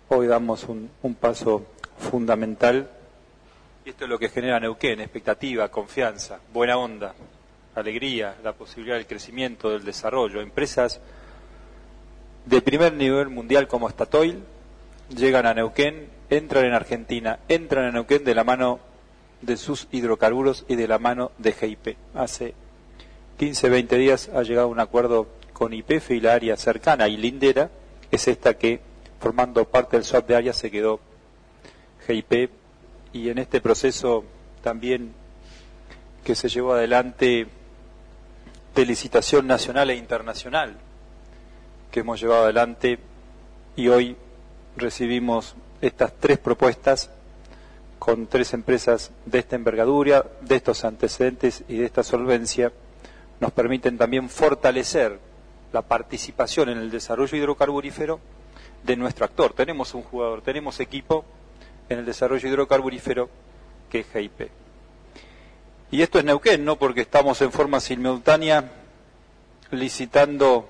hoy damos un paso fundamental, y esto es lo que genera Neuquén: expectativa, confianza, buena onda, alegría, la posibilidad del crecimiento, del desarrollo. Empresas de primer nivel mundial como Statoil llegan a Neuquén, entran en Argentina, entran a Neuquén de la mano de sus hidrocarburos y de la mano de GIP. Hace 15, 20 días ha llegado un acuerdo con YPF, y la área cercana y lindera es esta que, formando parte del swap de área, se quedó GIP. Y en este proceso también que se llevó adelante de licitación nacional e internacional, que hemos llevado adelante, y hoy recibimos estas 3 propuestas con 3 empresas de esta envergadura, de estos antecedentes y de esta solvencia, nos permiten también fortalecer la participación en el desarrollo hidrocarburífero de nuestro actor. Tenemos un jugador, tenemos equipo en el desarrollo hidrocarburífero, que es GIP. Y esto es Neuquén, no porque estamos en forma simultánea licitando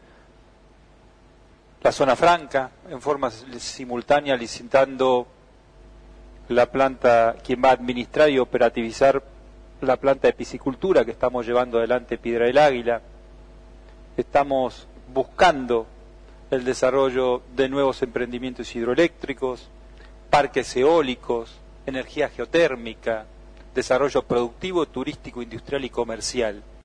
la zona franca, en forma simultánea licitando la planta, quien va a administrar y operativizar la planta de piscicultura que estamos llevando adelante, Piedra del Águila. Estamos buscando el desarrollo de nuevos emprendimientos hidroeléctricos, parques eólicos, energía geotérmica, desarrollo productivo, turístico, industrial y comercial.